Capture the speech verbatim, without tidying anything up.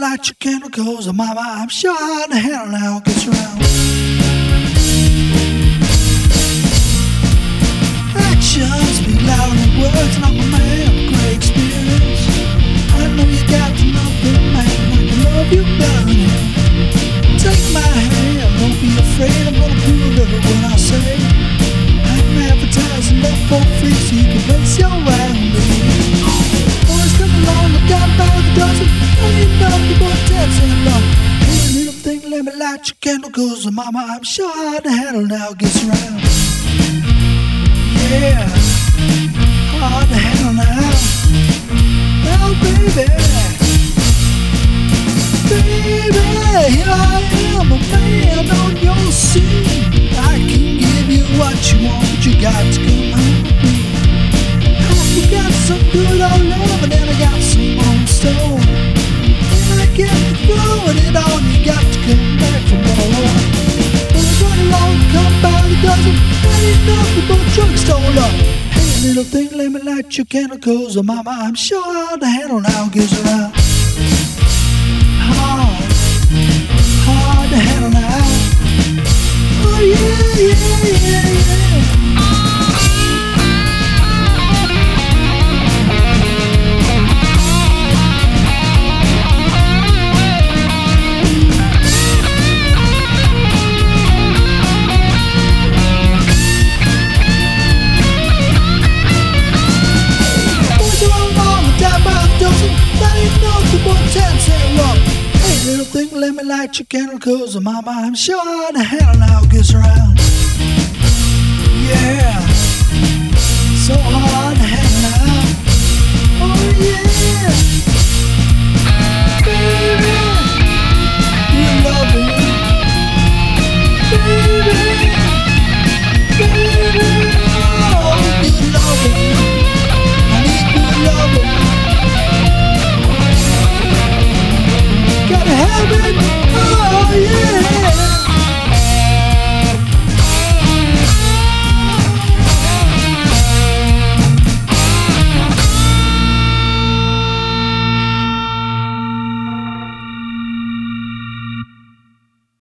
light your candle, cause mama, I'm sure how the hell now gets around. Actions speak louder than words, and I'm a man with great experience. I know you got to know the man, I can love you better than him. Take my hand, don't be afraid, I'm gonna prove it when I say I'm advertising love for free, so you can place your right on me. Boys come along, look out by the dozen, ain't nothing but dance and love. Hey, little thing, let me light your candle, cause mama, I'm sure how the handle now gets around. Yeah, hard to handle now. Oh, baby, baby, here I am, a man on your scene. I can give you what you want, but you got to come home with me. I got some good old love, and then I got some on stone. And I get to throwing it on, you got to come back for more. Run along, come by the dozen, ain't nothing but drugstore love. Hey, little thing, let me light your candle, cause mama, I'm sure how the handle now gives around. Hard, hard to handle now. Oh yeah, yeah, yeah, yeah. Hey, little thing, let me light your candle, cause mama, I'm sure how the hell now gets around. Yeah.